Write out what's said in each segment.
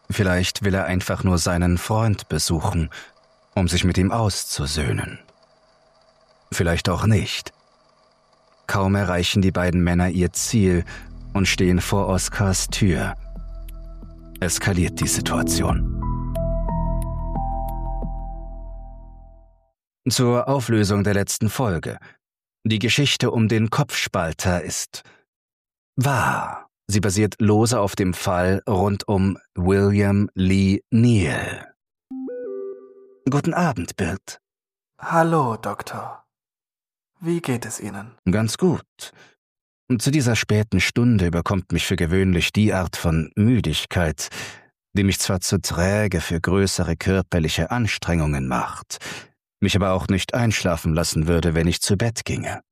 Vielleicht will er einfach nur seinen Freund besuchen, um sich mit ihm auszusöhnen. Vielleicht auch nicht. Kaum erreichen die beiden Männer ihr Ziel und stehen vor Oskars Tür. Eskaliert die Situation. Zur Auflösung der letzten Folge. Die Geschichte um den Kopfspalter ist wahr. Sie basiert lose auf dem Fall rund um William Lee Neal. Guten Abend, Birt. Hallo, Doktor. Wie geht es Ihnen? Ganz gut. Zu dieser späten Stunde überkommt mich für gewöhnlich die Art von Müdigkeit, die mich zwar zu träge für größere körperliche Anstrengungen macht, mich aber auch nicht einschlafen lassen würde, wenn ich zu Bett ginge.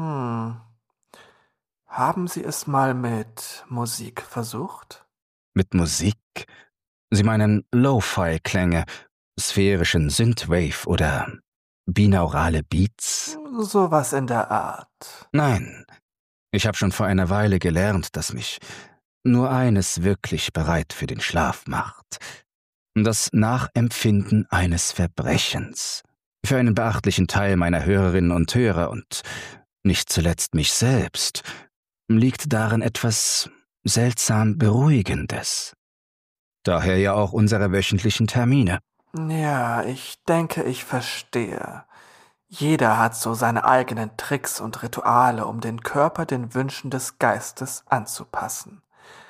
Haben Sie es mal mit Musik versucht? Mit Musik? Sie meinen Lo-Fi-Klänge, sphärischen Synthwave oder binaurale Beats? Sowas in der Art. Nein, ich habe schon vor einer Weile gelernt, dass mich nur eines wirklich bereit für den Schlaf macht. Das Nachempfinden eines Verbrechens. Für einen beachtlichen Teil meiner Hörerinnen und Hörer und nicht zuletzt mich selbst liegt darin etwas seltsam Beruhigendes. Daher ja auch unsere wöchentlichen Termine. Ja, ich denke, ich verstehe. Jeder hat so seine eigenen Tricks und Rituale, um den Körper den Wünschen des Geistes anzupassen.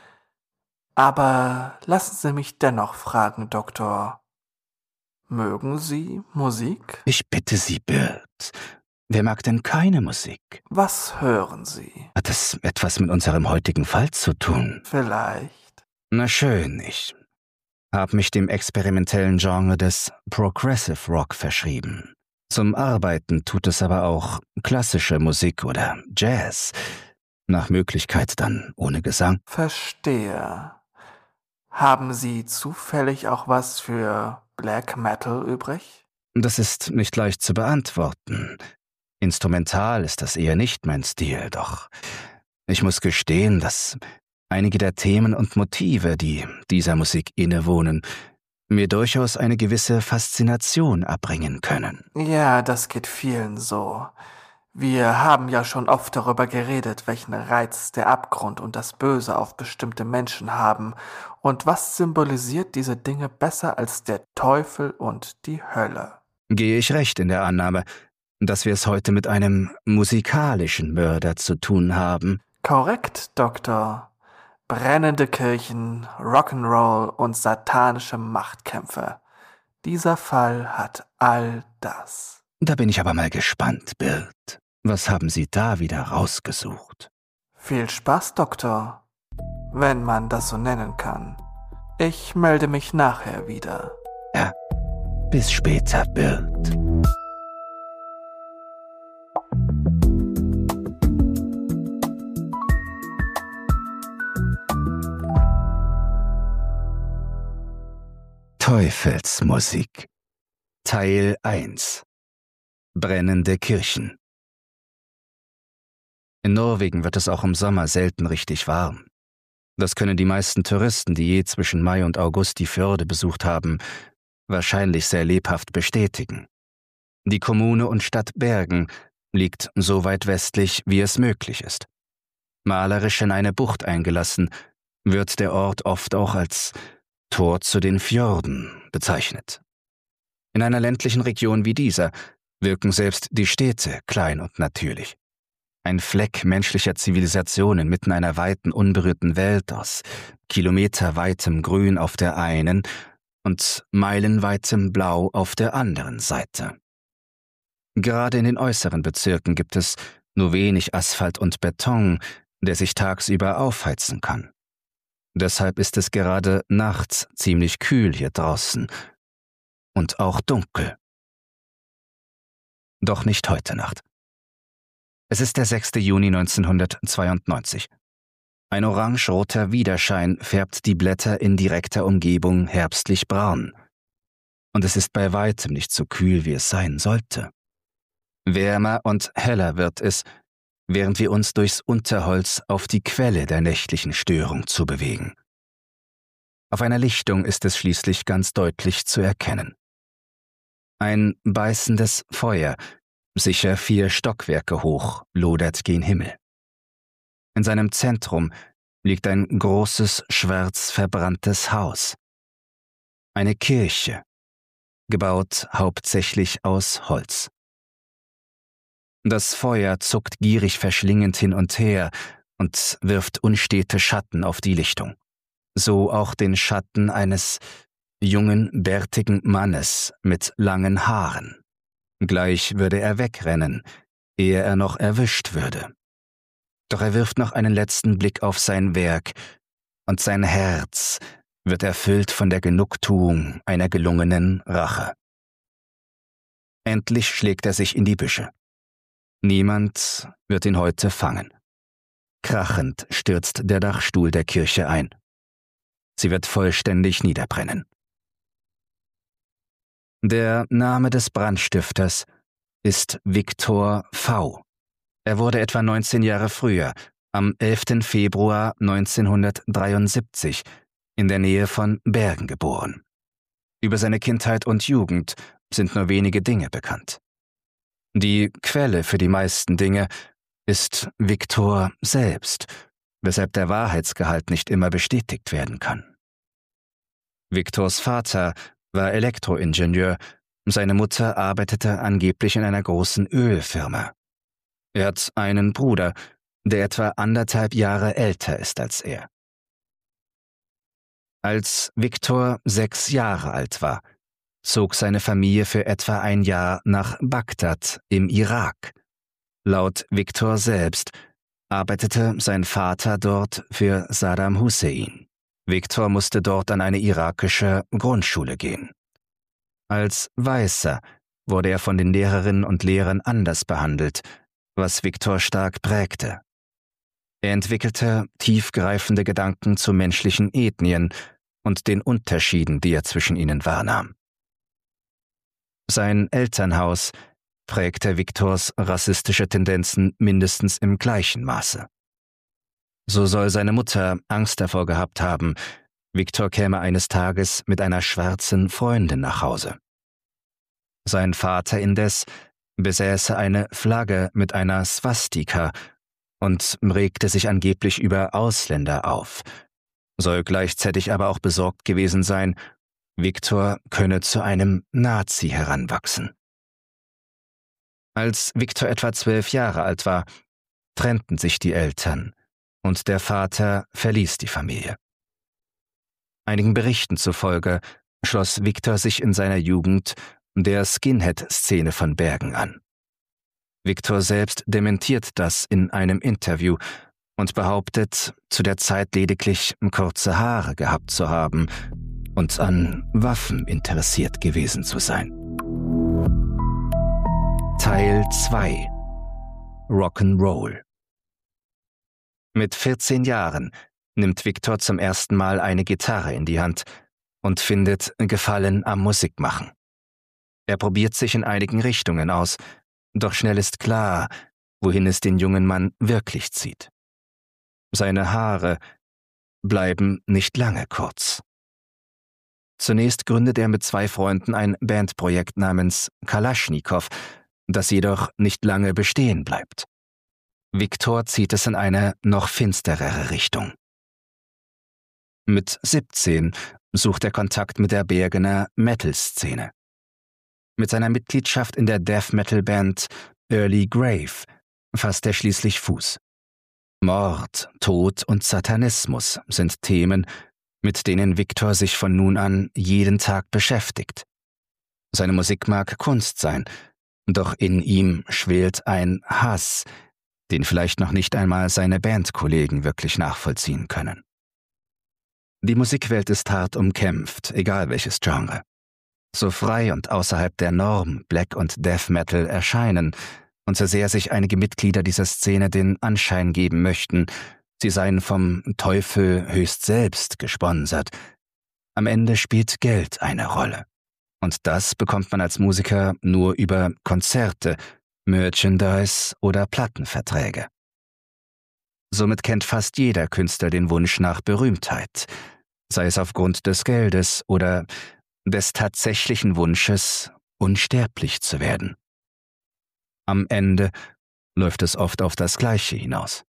Aber lassen Sie mich dennoch fragen, Doktor. Mögen Sie Musik? Ich bitte Sie, Birt. Wer mag denn keine Musik? Was hören Sie? Hat es etwas mit unserem heutigen Fall zu tun? Vielleicht. Na schön, ich habe mich dem experimentellen Genre des Progressive Rock verschrieben. Zum Arbeiten tut es aber auch klassische Musik oder Jazz. Nach Möglichkeit dann ohne Gesang. Verstehe. Haben Sie zufällig auch was für Black Metal übrig? Das ist nicht leicht zu beantworten. Instrumental ist das eher nicht mein Stil, doch ich muss gestehen, dass einige der Themen und Motive, die dieser Musik innewohnen, mir durchaus eine gewisse Faszination abbringen können. Ja, das geht vielen so. Wir haben ja schon oft darüber geredet, welchen Reiz der Abgrund und das Böse auf bestimmte Menschen haben und was symbolisiert diese Dinge besser als der Teufel und die Hölle. Gehe ich recht in der Annahme, dass wir es heute mit einem musikalischen Mörder zu tun haben? Korrekt, Doktor. Brennende Kirchen, Rock'n'Roll und satanische Machtkämpfe. Dieser Fall hat all das. Da bin ich aber mal gespannt, Birt. Was haben Sie da wieder rausgesucht? Viel Spaß, Doktor. Wenn man das so nennen kann. Ich melde mich nachher wieder. Ja, bis später, Birt. Teufelsmusik. Teil 1. Brennende Kirchen. In Norwegen wird es auch im Sommer selten richtig warm. Das können die meisten Touristen, die je zwischen Mai und August die Fjorde besucht haben, wahrscheinlich sehr lebhaft bestätigen. Die Kommune und Stadt Bergen liegt so weit westlich, wie es möglich ist. Malerisch in eine Bucht eingelassen, wird der Ort oft auch als Tor zu den Fjorden bezeichnet. In einer ländlichen Region wie dieser wirken selbst die Städte klein und natürlich. Ein Fleck menschlicher Zivilisation inmitten einer weiten, unberührten Welt aus kilometerweitem Grün auf der einen und meilenweitem Blau auf der anderen Seite. Gerade in den äußeren Bezirken gibt es nur wenig Asphalt und Beton, der sich tagsüber aufheizen kann. Deshalb ist es gerade nachts ziemlich kühl hier draußen und auch dunkel. Doch nicht heute Nacht. Es ist der 6. Juni 1992. Ein orange-roter Widerschein färbt die Blätter in direkter Umgebung herbstlich braun. Und es ist bei weitem nicht so kühl, wie es sein sollte. Wärmer und heller wird es, während wir uns durchs Unterholz auf die Quelle der nächtlichen Störung zu bewegen. Auf einer Lichtung ist es schließlich ganz deutlich zu erkennen. Ein beißendes Feuer, sicher 4 Stockwerke hoch, lodert gen Himmel. In seinem Zentrum liegt ein großes, schwarz verbranntes Haus. Eine Kirche, gebaut hauptsächlich aus Holz. Das Feuer zuckt gierig verschlingend hin und her und wirft unstete Schatten auf die Lichtung. So auch den Schatten eines jungen, bärtigen Mannes mit langen Haaren. Gleich würde er wegrennen, ehe er noch erwischt würde. Doch er wirft noch einen letzten Blick auf sein Werk, und sein Herz wird erfüllt von der Genugtuung einer gelungenen Rache. Endlich schlägt er sich in die Büsche. Niemand wird ihn heute fangen. Krachend stürzt der Dachstuhl der Kirche ein. Sie wird vollständig niederbrennen. Der Name des Brandstifters ist Victor V. Er wurde etwa 19 Jahre früher, am 11. Februar 1973, in der Nähe von Bergen geboren. Über seine Kindheit und Jugend sind nur wenige Dinge bekannt. Die Quelle für die meisten Dinge ist Victor selbst, weshalb der Wahrheitsgehalt nicht immer bestätigt werden kann. Victors Vater war Elektroingenieur, seine Mutter arbeitete angeblich in einer großen Ölfirma. Er hat einen Bruder, der etwa 1,5 Jahre älter ist als er. Als Victor 6 Jahre alt war, zog seine Familie für etwa ein Jahr nach Bagdad im Irak. Laut Victor selbst arbeitete sein Vater dort für Saddam Hussein. Victor musste dort an eine irakische Grundschule gehen. Als Weißer wurde er von den Lehrerinnen und Lehrern anders behandelt, was Victor stark prägte. Er entwickelte tiefgreifende Gedanken zu menschlichen Ethnien und den Unterschieden, die er zwischen ihnen wahrnahm. Sein Elternhaus prägte Victors rassistische Tendenzen mindestens im gleichen Maße. So soll seine Mutter Angst davor gehabt haben, Victor käme eines Tages mit einer schwarzen Freundin nach Hause. Sein Vater indes besäße eine Flagge mit einer Swastika und regte sich angeblich über Ausländer auf, soll gleichzeitig aber auch besorgt gewesen sein, Victor könne zu einem Nazi heranwachsen. Als Victor etwa 12 Jahre alt war, trennten sich die Eltern und der Vater verließ die Familie. Einigen Berichten zufolge schloss Victor sich in seiner Jugend der Skinhead-Szene von Bergen an. Victor selbst dementiert das in einem Interview und behauptet, zu der Zeit lediglich kurze Haare gehabt zu haben und an Waffen interessiert gewesen zu sein. Teil 2: Rock'n'Roll. Mit 14 Jahren nimmt Victor zum ersten Mal eine Gitarre in die Hand und findet Gefallen am Musikmachen. Er probiert sich in einigen Richtungen aus, doch schnell ist klar, wohin es den jungen Mann wirklich zieht. Seine Haare bleiben nicht lange kurz. Zunächst gründet er mit 2 Freunden ein Bandprojekt namens Kalaschnikow, das jedoch nicht lange bestehen bleibt. Victor zieht es in eine noch finsterere Richtung. Mit 17 sucht er Kontakt mit der Bergener Metal-Szene. Mit seiner Mitgliedschaft in der Death-Metal-Band Early Grave fasst er schließlich Fuß. Mord, Tod und Satanismus sind Themen, mit denen Victor sich von nun an jeden Tag beschäftigt. Seine Musik mag Kunst sein, doch in ihm schwelt ein Hass, den vielleicht noch nicht einmal seine Bandkollegen wirklich nachvollziehen können. Die Musikwelt ist hart umkämpft, egal welches Genre. So frei und außerhalb der Norm Black und Death Metal erscheinen und so sehr sich einige Mitglieder dieser Szene den Anschein geben möchten, sie seien vom Teufel höchst selbst gesponsert. Am Ende spielt Geld eine Rolle. Und das bekommt man als Musiker nur über Konzerte, Merchandise oder Plattenverträge. Somit kennt fast jeder Künstler den Wunsch nach Berühmtheit. sei es aufgrund des Geldes oder des tatsächlichen Wunsches, unsterblich zu werden. Am Ende läuft es oft auf das Gleiche hinaus.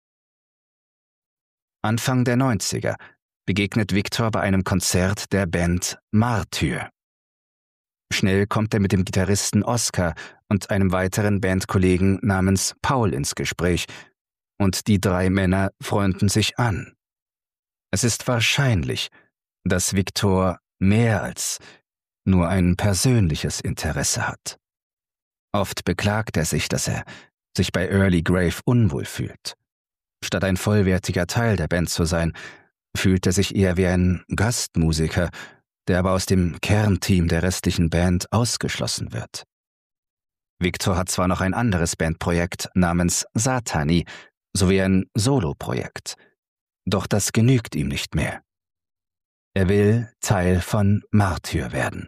Anfang der 90er begegnet Victor bei einem Konzert der Band Martyr. Schnell kommt er mit dem Gitarristen Oscar und einem weiteren Bandkollegen namens Paul ins Gespräch, und die 3 Männer freunden sich an. Es ist wahrscheinlich, dass Victor mehr als nur ein persönliches Interesse hat. Oft beklagt er sich, dass er sich bei Early Grave unwohl fühlt. Statt ein vollwertiger Teil der Band zu sein, fühlt er sich eher wie ein Gastmusiker, der aber aus dem Kernteam der restlichen Band ausgeschlossen wird. Victor hat zwar noch ein anderes Bandprojekt namens Satani sowie ein Soloprojekt, doch das genügt ihm nicht mehr. Er will Teil von Martyr werden.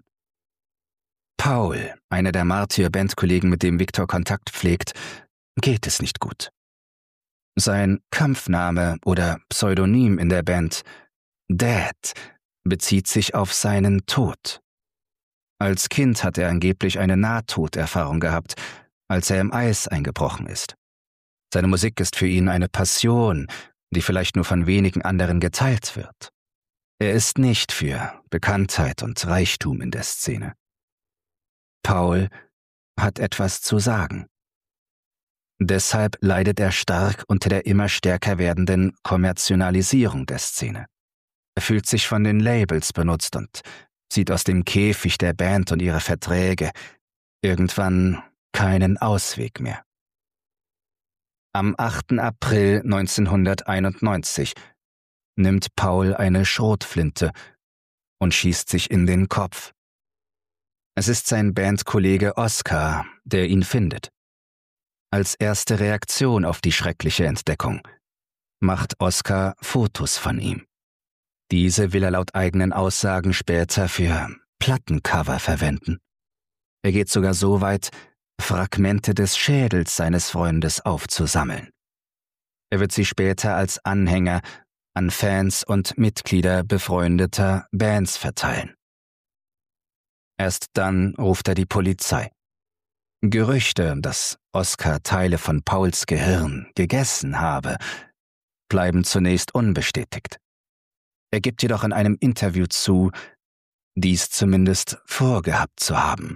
Paul, einer der Martyr-Bandkollegen, mit dem Victor Kontakt pflegt, geht es nicht gut. Sein Kampfname oder Pseudonym in der Band, Dad, bezieht sich auf seinen Tod. Als Kind hat er angeblich eine Nahtoderfahrung gehabt, als er im Eis eingebrochen ist. Seine Musik ist für ihn eine Passion, die vielleicht nur von wenigen anderen geteilt wird. Er ist nicht für Bekanntheit und Reichtum in der Szene. Paul hat etwas zu sagen. Deshalb leidet er stark unter der immer stärker werdenden Kommerzialisierung der Szene. Er fühlt sich von den Labels benutzt und sieht aus dem Käfig der Band und ihrer Verträge irgendwann keinen Ausweg mehr. Am 8. April 1991 nimmt Paul eine Schrotflinte und schießt sich in den Kopf. Es ist sein Bandkollege Oscar, der ihn findet. Als erste Reaktion auf die schreckliche Entdeckung macht Oscar Fotos von ihm. Diese will er laut eigenen Aussagen später für Plattencover verwenden. Er geht sogar so weit, Fragmente des Schädels seines Freundes aufzusammeln. Er wird sie später als Anhänger an Fans und Mitglieder befreundeter Bands verteilen. Erst dann ruft er die Polizei. Gerüchte, dass Oscar Teile von Pauls Gehirn gegessen habe, bleiben zunächst unbestätigt. Er gibt jedoch in einem Interview zu, dies zumindest vorgehabt zu haben.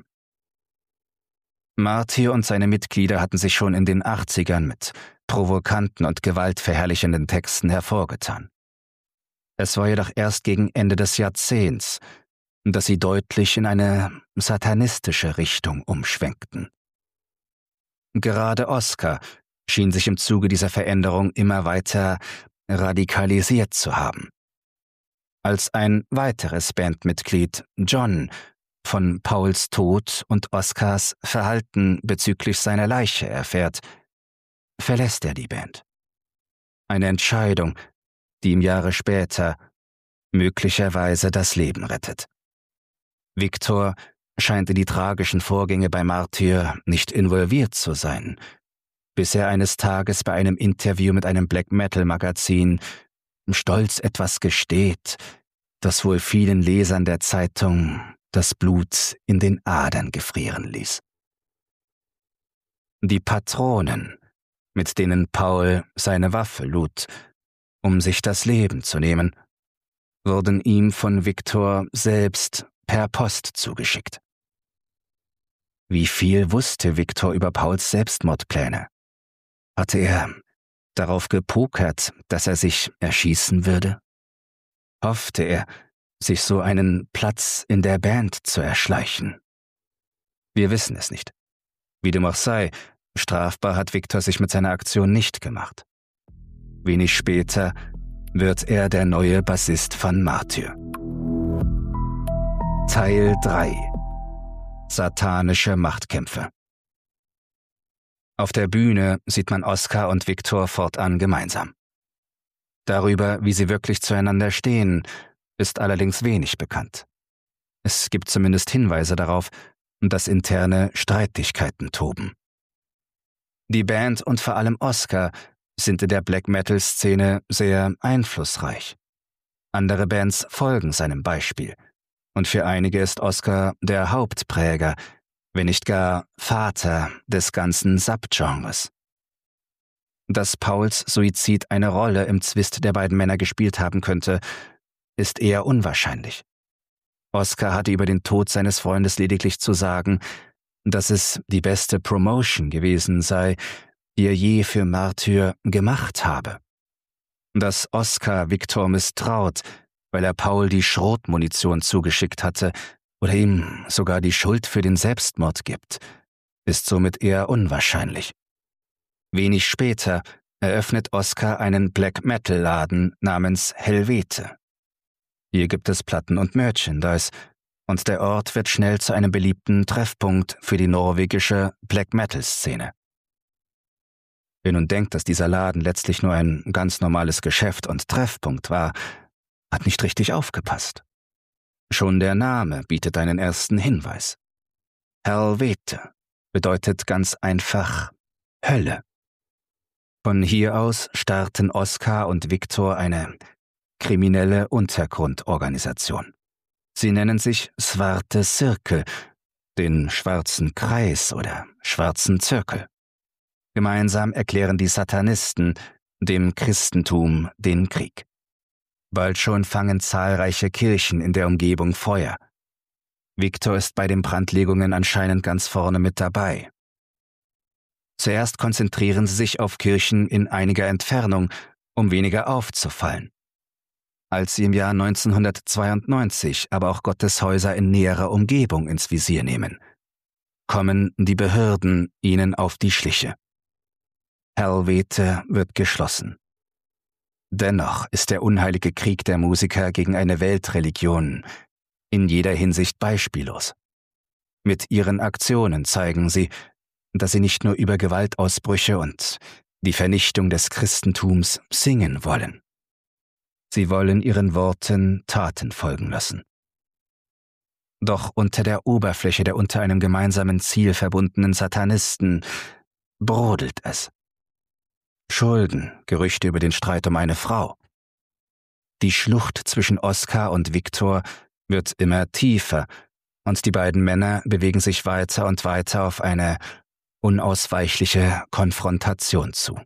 Martyr und seine Mitglieder hatten sich schon in den 80ern mit provokanten und gewaltverherrlichenden Texten hervorgetan. Es war jedoch erst gegen Ende des Jahrzehnts, dass sie deutlich in eine satanistische Richtung umschwenkten. Gerade Oscar schien sich im Zuge dieser Veränderung immer weiter radikalisiert zu haben. Als ein weiteres Bandmitglied, John, von Pauls Tod und Oscars Verhalten bezüglich seiner Leiche erfährt, verlässt er die Band. Eine Entscheidung, die ihm Jahre später möglicherweise das Leben rettet. Victor scheint in die tragischen Vorgänge bei Martyr nicht involviert zu sein, bis er eines Tages bei einem Interview mit einem Black-Metal-Magazin stolz etwas gesteht, das wohl vielen Lesern der Zeitung das Blut in den Adern gefrieren ließ. Die Patronen, mit denen Paul seine Waffe lud, um sich das Leben zu nehmen, wurden ihm von Victor selbst per Post zugeschickt. Wie viel wusste Victor über Pauls Selbstmordpläne? Hatte er darauf gepokert, dass er sich erschießen würde? Hoffte er, sich so einen Platz in der Band zu erschleichen? Wir wissen es nicht. Wie dem auch sei, strafbar hat Victor sich mit seiner Aktion nicht gemacht. Wenig später wird er der neue Bassist von Martyr. Teil 3: Satanische Machtkämpfe. Auf der Bühne sieht man Oscar und Victor fortan gemeinsam. Darüber, wie sie wirklich zueinander stehen, ist allerdings wenig bekannt. Es gibt zumindest Hinweise darauf, dass interne Streitigkeiten toben. Die Band und vor allem Oscar sind in der Black-Metal-Szene sehr einflussreich. Andere Bands folgen seinem Beispiel. Und für einige ist Oscar der Hauptpräger, wenn nicht gar Vater des ganzen Subgenres. Dass Pauls Suizid eine Rolle im Zwist der beiden Männer gespielt haben könnte, ist eher unwahrscheinlich. Oscar hatte über den Tod seines Freundes lediglich zu sagen, dass es die beste Promotion gewesen sei, die er je für Martyr gemacht habe. Dass Oscar Victor misstraut, weil er Paul die Schrotmunition zugeschickt hatte oder ihm sogar die Schuld für den Selbstmord gibt, ist somit eher unwahrscheinlich. Wenig später eröffnet Oscar einen Black-Metal-Laden namens Helvete. Hier gibt es Platten und Merchandise, und der Ort wird schnell zu einem beliebten Treffpunkt für die norwegische Black-Metal-Szene. Wer nun denkt, dass dieser Laden letztlich nur ein ganz normales Geschäft und Treffpunkt war, hat nicht richtig aufgepasst. Schon der Name bietet einen ersten Hinweis. Helvete bedeutet ganz einfach Hölle. Von hier aus starten Oscar und Victor eine kriminelle Untergrundorganisation. Sie nennen sich Svarte Cirkel, den schwarzen Kreis oder schwarzen Zirkel. Gemeinsam erklären die Satanisten dem Christentum den Krieg. Bald schon fangen zahlreiche Kirchen in der Umgebung Feuer. Victor ist bei den Brandlegungen anscheinend ganz vorne mit dabei. Zuerst konzentrieren sie sich auf Kirchen in einiger Entfernung, um weniger aufzufallen. Als sie im Jahr 1992 aber auch Gotteshäuser in näherer Umgebung ins Visier nehmen, kommen die Behörden ihnen auf die Schliche. Helvete wird geschlossen. Dennoch ist der unheilige Krieg der Musiker gegen eine Weltreligion in jeder Hinsicht beispiellos. Mit ihren Aktionen zeigen sie, dass sie nicht nur über Gewaltausbrüche und die Vernichtung des Christentums singen wollen. Sie wollen ihren Worten Taten folgen lassen. Doch unter der Oberfläche der unter einem gemeinsamen Ziel verbundenen Satanisten brodelt es. Schulden, Gerüchte über den Streit um eine Frau. Die Schlucht zwischen Oscar und Victor wird immer tiefer und die beiden Männer bewegen sich weiter und weiter auf eine unausweichliche Konfrontation zu.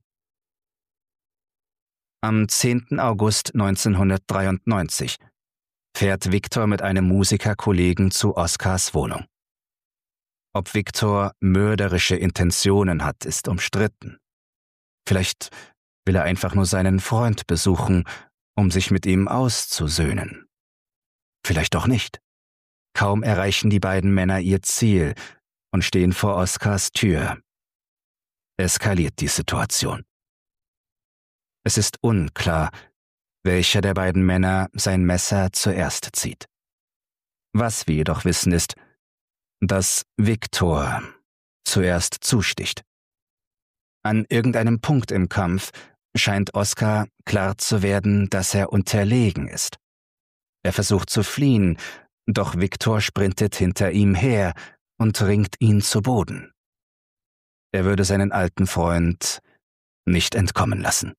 Am 10. August 1993 fährt Victor mit einem Musikerkollegen zu Oscars Wohnung. Ob Victor mörderische Intentionen hat, ist umstritten. Vielleicht will er einfach nur seinen Freund besuchen, um sich mit ihm auszusöhnen. Vielleicht auch nicht. Kaum erreichen die beiden Männer ihr Ziel und stehen vor Oscars Tür. Eskaliert die Situation. Es ist unklar, welcher der beiden Männer sein Messer zuerst zieht. Was wir jedoch wissen ist, dass Victor zuerst zusticht. An irgendeinem Punkt im Kampf scheint Oscar klar zu werden, dass er unterlegen ist. Er versucht zu fliehen, doch Victor sprintet hinter ihm her und ringt ihn zu Boden. Er würde seinen alten Freund nicht entkommen lassen.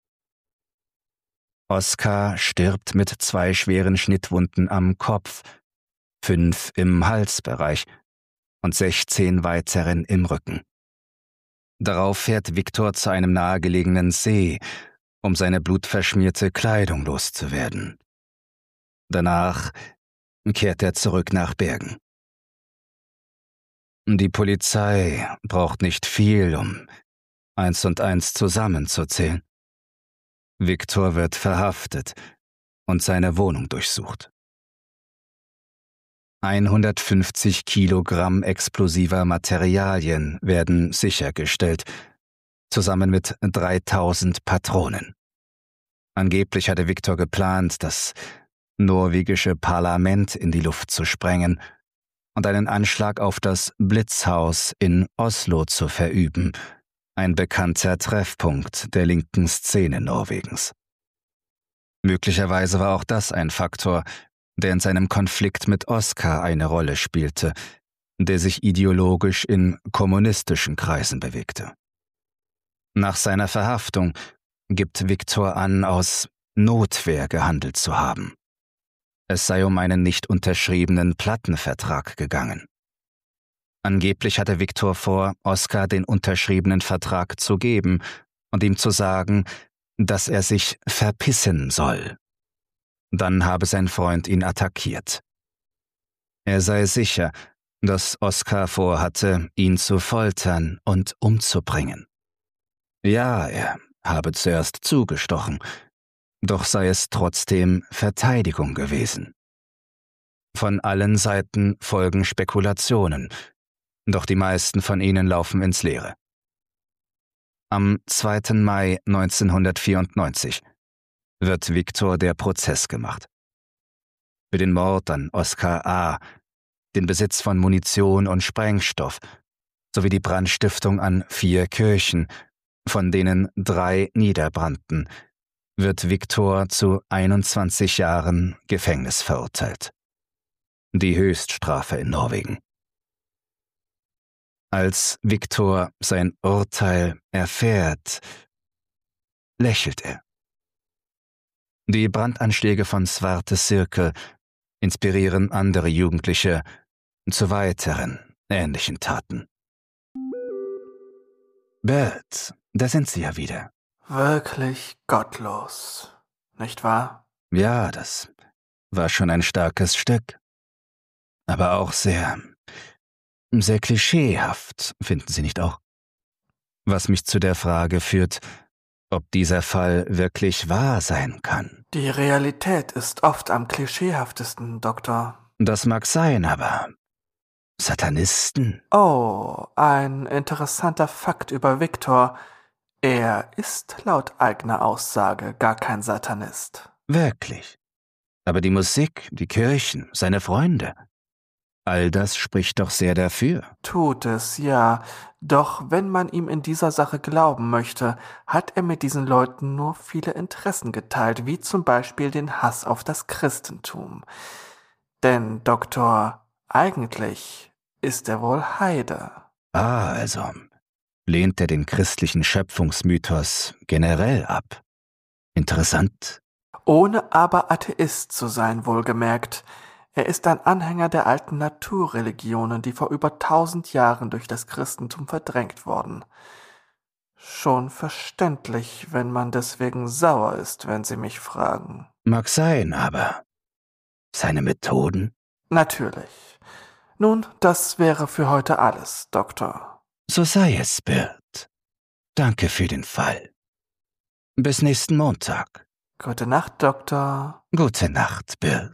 Oscar stirbt mit 2 schweren Schnittwunden am Kopf, 5 im Halsbereich und 16 weiteren im Rücken. Darauf fährt Victor zu einem nahegelegenen See, um seine blutverschmierte Kleidung loszuwerden. Danach kehrt er zurück nach Bergen. Die Polizei braucht nicht viel, um 1 und 1 zusammenzuzählen. Victor wird verhaftet und seine Wohnung durchsucht. 150 Kilogramm explosiver Materialien werden sichergestellt, zusammen mit 3000 Patronen. Angeblich hatte Victor geplant, das norwegische Parlament in die Luft zu sprengen und einen Anschlag auf das Blitzhaus in Oslo zu verüben, ein bekannter Treffpunkt der linken Szene Norwegens. Möglicherweise war auch das ein Faktor, der in seinem Konflikt mit Oscar eine Rolle spielte, der sich ideologisch in kommunistischen Kreisen bewegte. Nach seiner Verhaftung gibt Victor an, aus Notwehr gehandelt zu haben. Es sei um einen nicht unterschriebenen Plattenvertrag gegangen. Angeblich hatte Viktor vor, Oskar den unterschriebenen Vertrag zu geben und ihm zu sagen, dass er sich verpissen soll. Dann habe sein Freund ihn attackiert. Er sei sicher, dass Oskar vorhatte, ihn zu foltern und umzubringen. Ja, er habe zuerst zugestochen, doch sei es trotzdem Verteidigung gewesen. Von allen Seiten folgen Spekulationen, doch die meisten von ihnen laufen ins Leere. Am 2. Mai 1994 wird Viktor der Prozess gemacht. Für den Mord an Oskar A., den Besitz von Munition und Sprengstoff sowie die Brandstiftung an 4 Kirchen, von denen 3 niederbrannten, wird Viktor zu 21 Jahren Gefängnis verurteilt. Die Höchststrafe in Norwegen. Als Viktor sein Urteil erfährt, lächelt er. Die Brandanschläge von Svarte Cirkel inspirieren andere Jugendliche zu weiteren ähnlichen Taten. Bert, da sind Sie ja wieder. Wirklich gottlos, nicht wahr? Ja, das war schon ein starkes Stück. Aber auch sehr klischeehaft, finden Sie nicht auch? Was mich zu der Frage führt, ob dieser Fall wirklich wahr sein kann. Die Realität ist oft am klischeehaftesten, Doktor. Das mag sein, aber Satanisten? Oh, ein interessanter Fakt über Viktor. Er ist laut eigener Aussage gar kein Satanist. Wirklich. Aber die Musik, die Kirchen, seine Freunde, all das spricht doch sehr dafür. Tut es, ja. Doch wenn man ihm in dieser Sache glauben möchte, hat er mit diesen Leuten nur viele Interessen geteilt, wie zum Beispiel den Hass auf das Christentum. Denn, Doktor, eigentlich ist er wohl Heide. Ah, also lehnt er den christlichen Schöpfungsmythos generell ab. Interessant. Ohne aber Atheist zu sein, wohlgemerkt. Er ist ein Anhänger der alten Naturreligionen, die vor über 1000 Jahren durch das Christentum verdrängt wurden. Schon verständlich, wenn man deswegen sauer ist, wenn Sie mich fragen. Mag sein, aber seine Methoden? Natürlich. Nun, das wäre für heute alles, Doktor. So sei es, Bert. Danke für den Fall. Bis nächsten Montag. Gute Nacht, Doktor. Gute Nacht, Bert.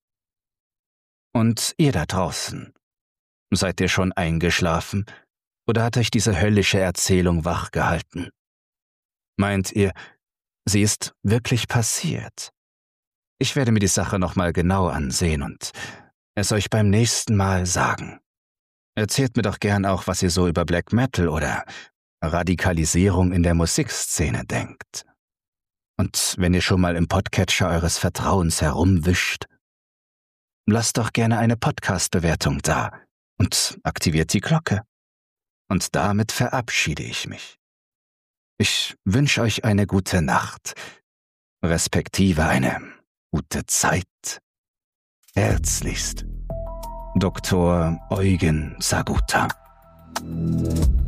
Und ihr da draußen, seid ihr schon eingeschlafen oder hat euch diese höllische Erzählung wachgehalten? Meint ihr, sie ist wirklich passiert? Ich werde mir die Sache nochmal genau ansehen und es euch beim nächsten Mal sagen. Erzählt mir doch gern auch, was ihr so über Black Metal oder Radikalisierung in der Musikszene denkt. Und wenn ihr schon mal im Podcatcher eures Vertrauens herumwischt, lasst doch gerne eine Podcast-Bewertung da und aktiviert die Glocke. Und damit verabschiede ich mich. Ich wünsche euch eine gute Nacht, respektive eine gute Zeit. Herzlichst, Dr. Eugen Saguta.